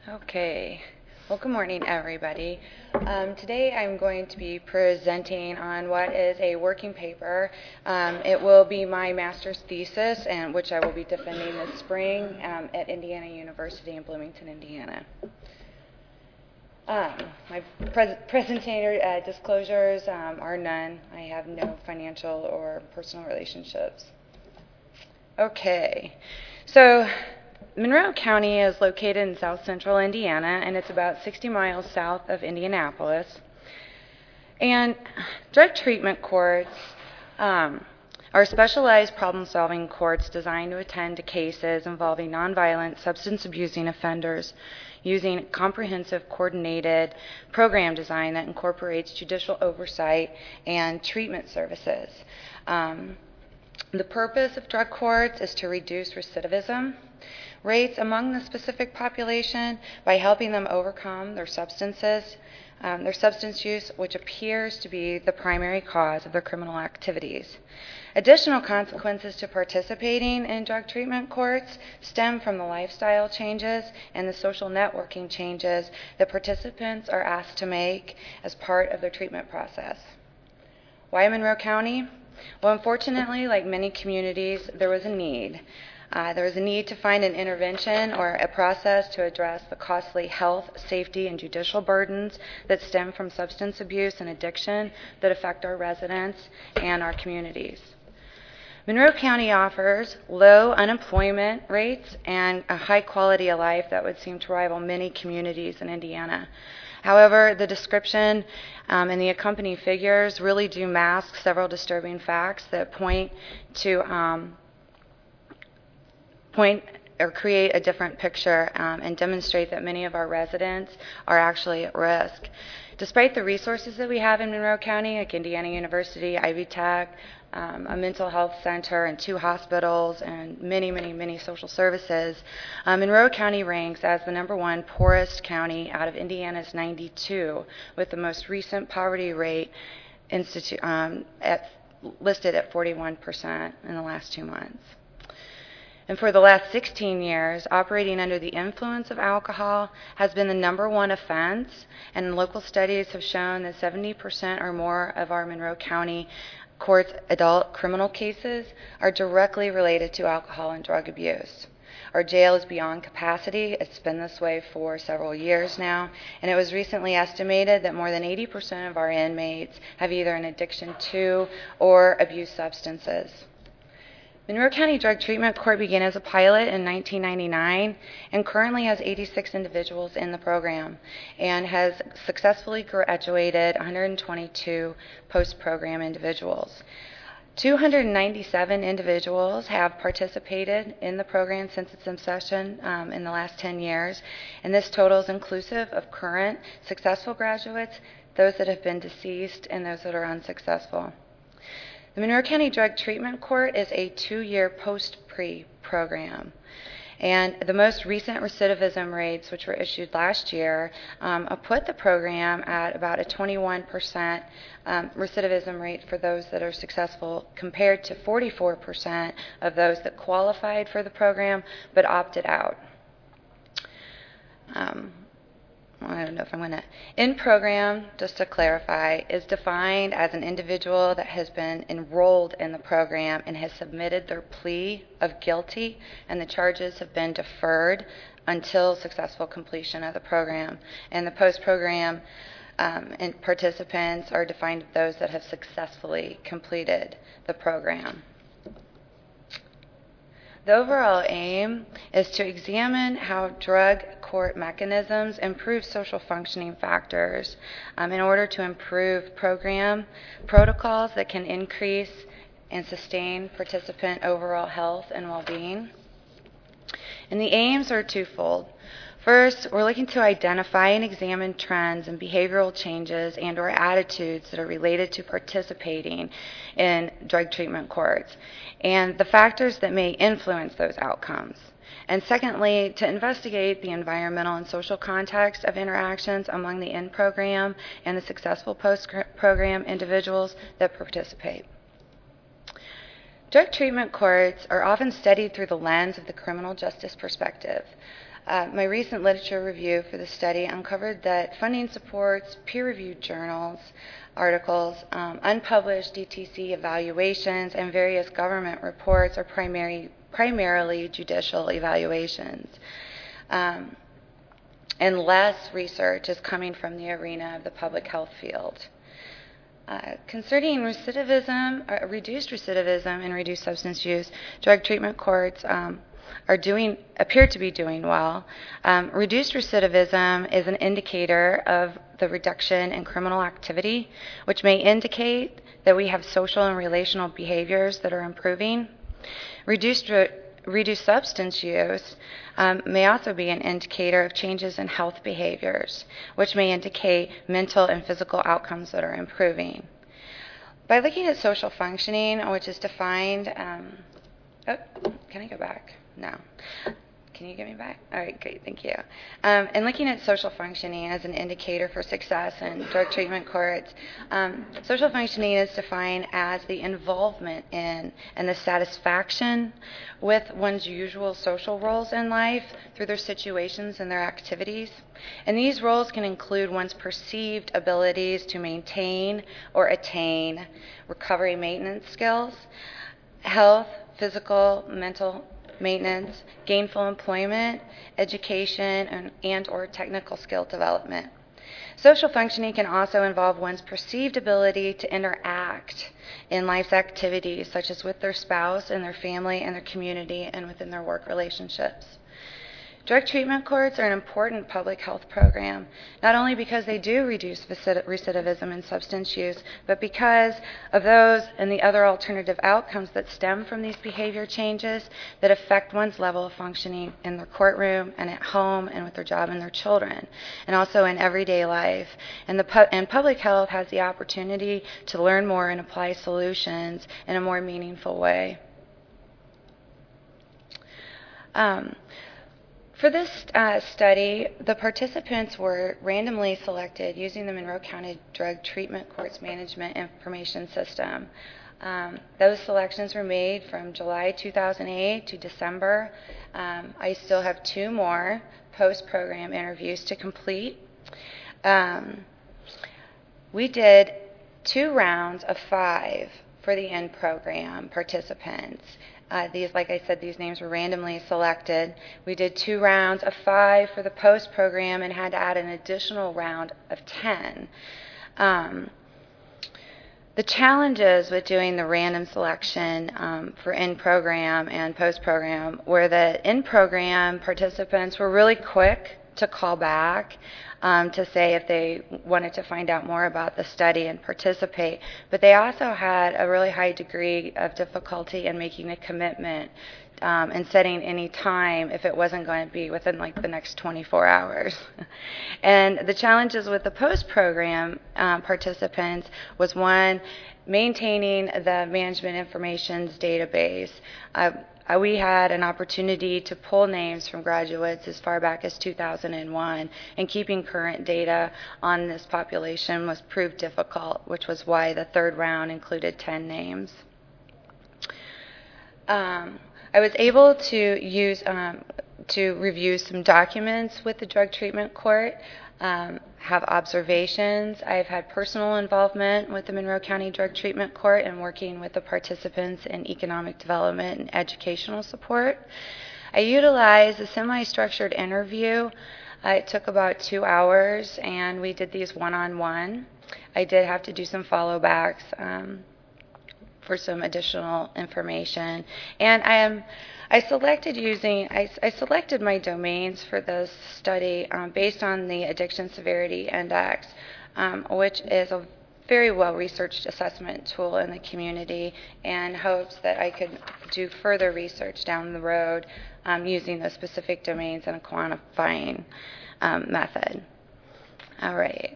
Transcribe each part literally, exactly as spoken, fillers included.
Okay. Well, good morning, everybody. Um, today I'm going to be presenting on what is a working paper. Um, it will be my master's thesis, and which I will be defending this spring um, at Indiana University in Bloomington, Indiana. Um, my pres- presentator uh, disclosures um, are none. I have no financial or personal relationships. Okay. So Monroe County is located in south central Indiana, and it's about sixty miles south of Indianapolis. And drug treatment courts um, are specialized problem-solving courts designed to attend to cases involving nonviolent substance abusing offenders using comprehensive coordinated program design that incorporates judicial oversight and treatment services. Um, the purpose of drug courts is to reduce recidivism rates among the specific population by helping them overcome their substances, um, their substance use, which appears to be the primary cause of their criminal activities. Additional consequences to participating in drug treatment courts stem from the lifestyle changes and the social networking changes that participants are asked to make as part of their treatment process. Why Monroe County? Well, unfortunately, like many communities, there was a need. Uh, there was a need to find an intervention or a process to address the costly health, safety, and judicial burdens that stem from substance abuse and addiction that affect our residents and our communities. Monroe County offers low unemployment rates and a high quality of life that would seem to rival many communities in Indiana. However, the description um, and the accompanying figures really do mask several disturbing facts that point to um, point or create a different picture um, and demonstrate that many of our residents are actually at risk. Despite the resources that we have in Monroe County, like Indiana University, Ivy Tech, um, a mental health center, and two hospitals, and many, many, many social services, um, Monroe County ranks as the number one poorest county out of Indiana's ninety-two, with the most recent poverty rate institu- um, at, listed at forty-one percent in the last two months. And for the last sixteen years, operating under the influence of alcohol has been the number one offense, and local studies have shown that seventy percent or more of our Monroe County courts' adult criminal cases are directly related to alcohol and drug abuse. Our jail is beyond capacity. It's been this way for several years now, and it was recently estimated that more than eighty percent of our inmates have either an addiction to or abuse substances. Monroe County Drug Treatment Court began as a pilot in nineteen ninety-nine and currently has eighty-six individuals in the program and has successfully graduated one hundred twenty-two post-program individuals. two hundred ninety-seven individuals have participated in the program since its inception um, in the last ten years, and this total is inclusive of current successful graduates, those that have been deceased, and those that are unsuccessful. The Monroe County Drug Treatment Court is a two-year post-pre program. And the most recent recidivism rates, which were issued last year, um, put the program at about a twenty-one percent um, recidivism rate for those that are successful, compared to forty-four percent of those that qualified for the program but opted out. Um, I don't know if I'm going to. In program, just to clarify, is defined as an individual that has been enrolled in the program and has submitted their plea of guilty, and the charges have been deferred until successful completion of the program. And the post-program um, and participants are defined as those that have successfully completed the program. The overall aim is to examine how drug court mechanisms improve social functioning factors um, in order to improve program protocols that can increase and sustain participant overall health and well-being. And the aims are twofold. First, we're looking to identify and examine trends and behavioral changes and or attitudes that are related to participating in drug treatment courts and the factors that may influence those outcomes. And secondly, to investigate the environmental and social context of interactions among the in-program and the successful post-program individuals that participate. Drug treatment courts are often studied through the lens of the criminal justice perspective. Uh, my recent literature review for the study uncovered that funding supports peer-reviewed journals, articles, um, unpublished D T C evaluations, and various government reports are primary, primarily judicial evaluations. Um, and less research is coming from the arena of the public health field. Uh, concerning recidivism, uh, reduced recidivism and reduced substance use, drug treatment courts um, are doing, appear to be doing well. Um, reduced recidivism is an indicator of the reduction in criminal activity, which may indicate that we have social and relational behaviors that are improving. Reduced re- reduced substance use um, may also be an indicator of changes in health behaviors, which may indicate mental and physical outcomes that are improving. By looking at social functioning, which is defined, um, oh, can I go back? No. Can you get me back? All right, great, thank you. Um, and looking at social functioning as an indicator for success in drug treatment courts, um, social functioning is defined as the involvement in and the satisfaction with one's usual social roles in life through their situations and their activities. And these roles can include one's perceived abilities to maintain or attain recovery maintenance skills, health, physical, mental maintenance, gainful employment, education, and, and or technical skill development. Social functioning can also involve one's perceived ability to interact in life's activities, such as with their spouse and their family and their community and within their work relationships. Drug treatment courts are an important public health program, not only because they do reduce recidivism and substance use, but because of those and the other alternative outcomes that stem from these behavior changes that affect one's level of functioning in their courtroom and at home and with their job and their children, and also in everyday life. And, the pu- and public health has the opportunity to learn more and apply solutions in a more meaningful way. Um, For this uh, study, the participants were randomly selected using the Monroe County Drug Treatment Courts Management Information System. Um, those selections were made from July two thousand eight to December. Um, I still have two more post-program interviews to complete. Um, we did two rounds of five for the in-program participants. Uh, these, like I said, these names were randomly selected. We did two rounds of five for the post-program and had to add an additional round of ten. Um, the challenges with doing the random selection um, for in-program and post-program were that in-program participants were really quick to call back um, to say if they wanted to find out more about the study and participate. But they also had a really high degree of difficulty in making a commitment um, and setting any time if it wasn't going to be within like the next twenty-four hours. And the challenges with the post-program um, participants was one, maintaining the management information's database. Uh, Uh, we had an opportunity to pull names from graduates as far back as two thousand one, and keeping current data on this population was proved difficult, which was why the third round included ten names. Um, I was able to use um, to review some documents with the drug treatment court, um, have observations. I've had personal involvement with the Monroe County Drug Treatment Court and working with the participants in economic development and educational support. I utilized a semi-structured interview. Uh, it took about two hours, and we did these one-on-one. I did have to do some follow-backs um, for some additional information. And I am I selected using I, I selected my domains for this study um, based on the Addiction Severity Index, um, which is a very well-researched assessment tool in the community, and hopes that I could do further research down the road um, using those specific domains in a quantifying um, method. All right.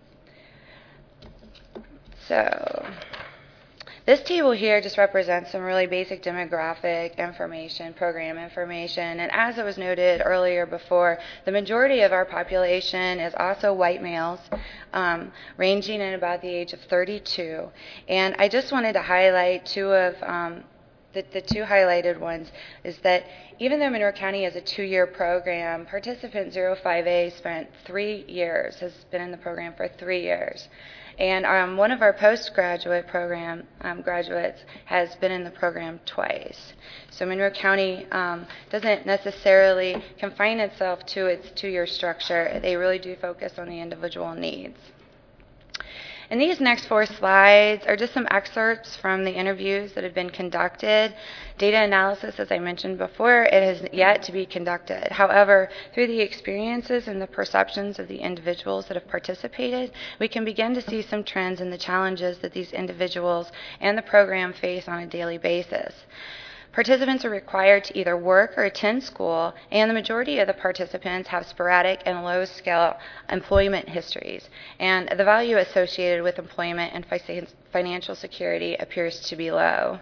So this table here just represents some really basic demographic information, program information, and as it was noted earlier before, the majority of our population is also white males, um, ranging in about the age of thirty-two. And I just wanted to highlight two of um, the, the two highlighted ones is that even though Monroe County is a two-year program, participant zero five A spent three years, has been in the program for three years. And um, one of our postgraduate program um, graduates has been in the program twice. So Monroe County um, doesn't necessarily confine itself to its two-year structure. They really do focus on the individual needs. And these next four slides are just some excerpts from the interviews that have been conducted. Data analysis, as I mentioned before, it has yet to be conducted. However, through the experiences and the perceptions of the individuals that have participated, we can begin to see some trends in the challenges that these individuals and the program face on a daily basis. Participants are required to either work or attend school, and the majority of the participants have sporadic and low-scale employment histories, and the value associated with employment and financial security appears to be low.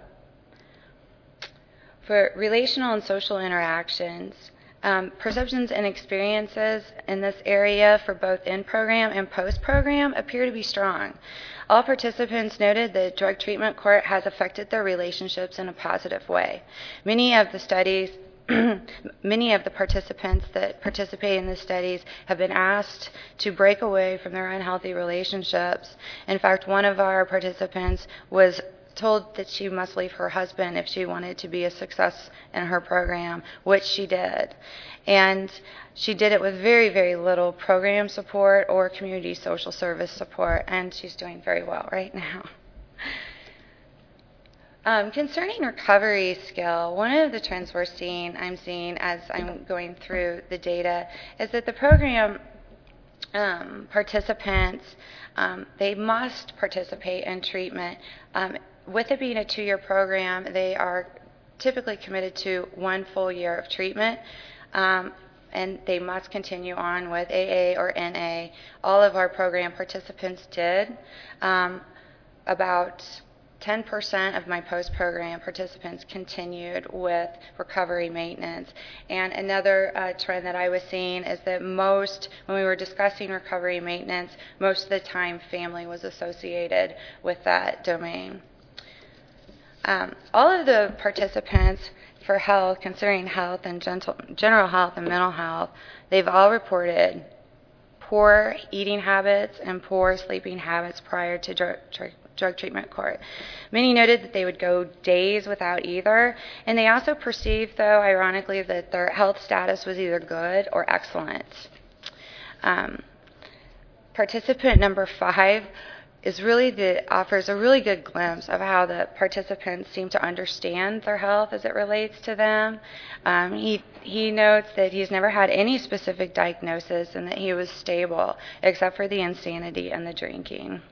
For relational and social interactions, Um, perceptions and experiences in this area for both in-program and post-program appear to be strong. All participants noted that drug treatment court has affected their relationships in a positive way. Many of the studies, many of the participants that participate in the studies have been asked to break away from their unhealthy relationships. In fact, one of our participants was told that she must leave her husband if she wanted to be a success in her program, which she did. And she did it with very, very little program support or community social service support, and she's doing very well right now. Um, concerning recovery skill, one of the trends we're seeing, I'm seeing as I'm going through the data, is that the program um, participants, um, they must participate in treatment. Um, With it being a two-year program, they are typically committed to one full year of treatment, um, and they must continue on with A A or N A. All of our program participants did. Um, about ten percent of my post-program participants continued with recovery maintenance. And another uh, trend that I was seeing is that most, when we were discussing recovery maintenance, most of the time family was associated with that domain. Um, all of the participants for health, considering health and gentle, general health and mental health, they've all reported poor eating habits and poor sleeping habits prior to drug, drug, drug treatment court. Many noted that they would go days without either, and they also perceived, though, ironically, that their health status was either good or excellent. Um, participant number five is really the, offers a really good glimpse of how the participants seem to understand their health as it relates to them. Um, he, he notes that he's never had any specific diagnosis and that he was stable except for the insanity and the drinking.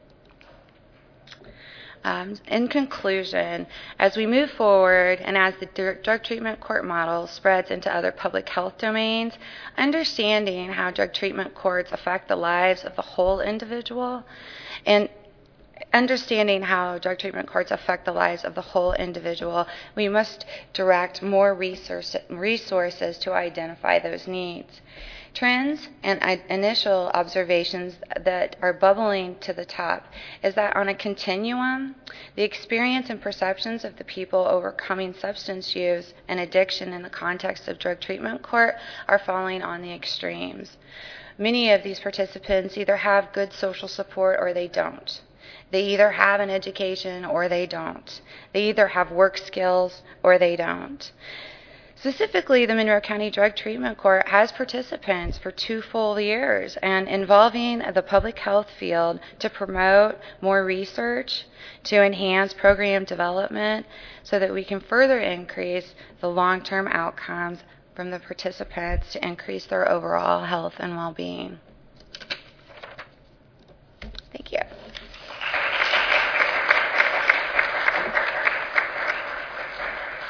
Um, in conclusion, as we move forward and as the drug treatment court model spreads into other public health domains, understanding how drug treatment courts affect the lives of the whole individual and understanding how drug treatment courts affect the lives of the whole individual, we must direct more resource, resources to identify those needs. Trends and initial observations that are bubbling to the top is that on a continuum, the experience and perceptions of the people overcoming substance use and addiction in the context of drug treatment court are falling on the extremes. Many of these participants either have good social support or they don't. They either have an education or they don't. They either have work skills or they don't. Specifically, the Monroe County Drug Treatment Court has participants for two full years and involving the public health field to promote more research, to enhance program development so that we can further increase the long-term outcomes from the participants to increase their overall health and well-being. Thank you.